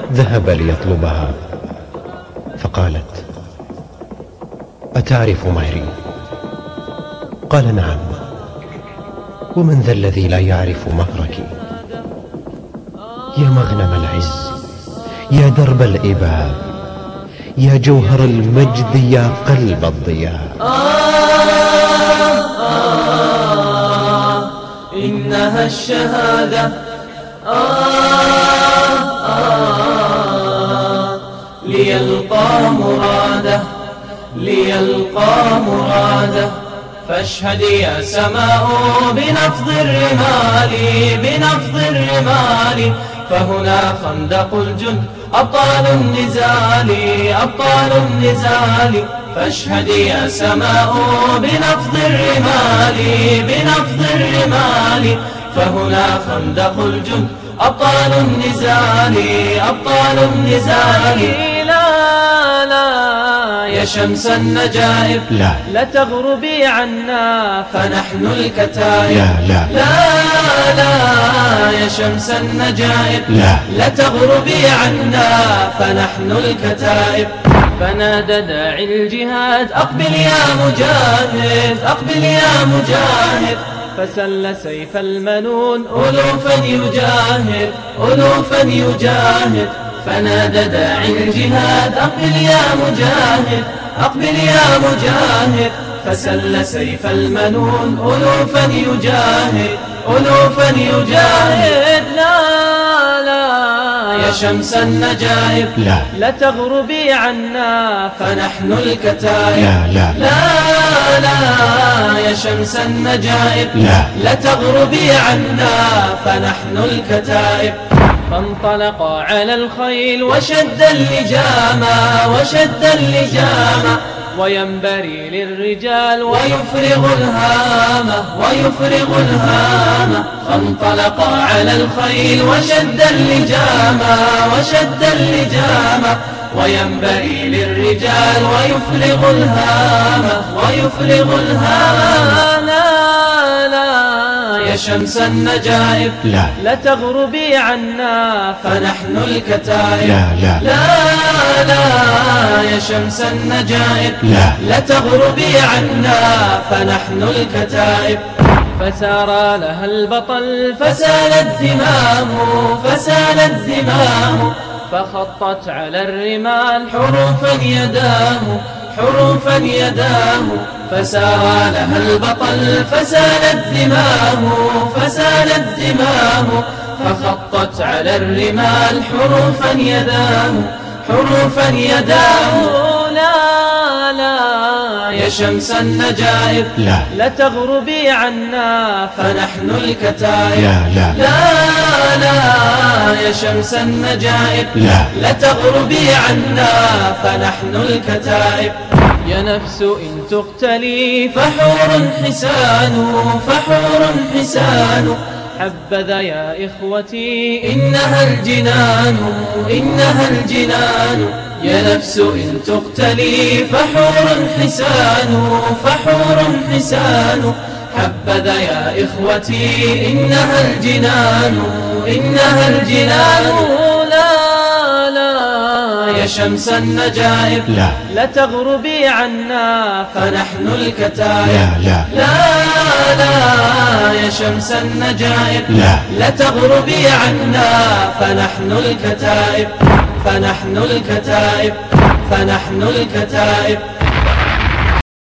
ذهب ليطلبها، فقالت: أتعرف مهري؟ قال: نعم. ومن ذا الذي لا يعرف مهرك؟ يا مغنم العز، يا درب الإباء، يا جوهر المجد، يا قلب الضياء. إنها الشهادة. ليلقى مراده، ليلقى مراده. فاشهد يا سماء بنفض الرمال، بنفض الرمال. فهنا خندق الجند، أبطال النزال، أبطال النزال. فاشهد يا سماء بنفض الرمال، بنفض الرمال. فهنا خندق الجند، أبطال النزال، أبطال النزال. لا لا يا شمس النجائب، لا تغربي عنا فنحن الكتائب. لا لا يا شمس النجائب، لا تغربي عنا فنحن الكتائب. فنادى داعي الجهاد: أقبل يا مجاهد، أقبل يا مجاهد. فسل سيف المنون ألوفا يجاهد، ألوفا يجاهد. فنادى داعي الجهاد: أقبل يا مجاهد، أقبل يا مجاهد. فسل سيف المنون ألوفا يجاهد، ألوفا يجاهد. يا شمس النجائب، لا تغربي عنا فنحن الكتائب. لا يا شمس النجائب، لا تغربي عنا فنحن الكتائب. فانطلقا على الخيل وشد اللجام، وشد اللجام. وينبري للرجال ويفرغ الهامة، ويفرغ الهامة. فانطلقا على الخيل وشد اللجام، وشد اللجام. وينبري للرجال ويفرغ الهامة، ويفرغ الهامة. يا شمس النجائب، لا تغربي عنا فنحن الكتائب. لا يا شمس النجائب، لا تغربي عنا فنحن الكتائب. فسار لها البطل فسال الزمام، فسال الزمام. فخطت على الرمال حروفا يداه، حروفا يداه. فسار لها البطل فسال الزمام، فسال الزمام. فخطت على الرمال حروفا يداه، حروفا يداه. لا يا شمس النجائب، لا تغربي عنا فنحن الكتائب. لا يا شمس النجائب، لا تغربي عنا فنحن الكتائب. يا نفس إن تقتلي فحور حسان، فحور حسان. حبذا يا إخوتي إنها الجنان، إنها الجنان. يا نفس إن تقتلي فحور حسان، فحور حسان. حبذا يا إخوتي إنها الجنان، إنها الجنان. يا شمس النجائب، لا تغربي عنا فنحن الكتائب. لا يا شمس النجائب، لا تغربي عنا فنحن الكتائب. فنحن الكتائب، فنحن الكتائب.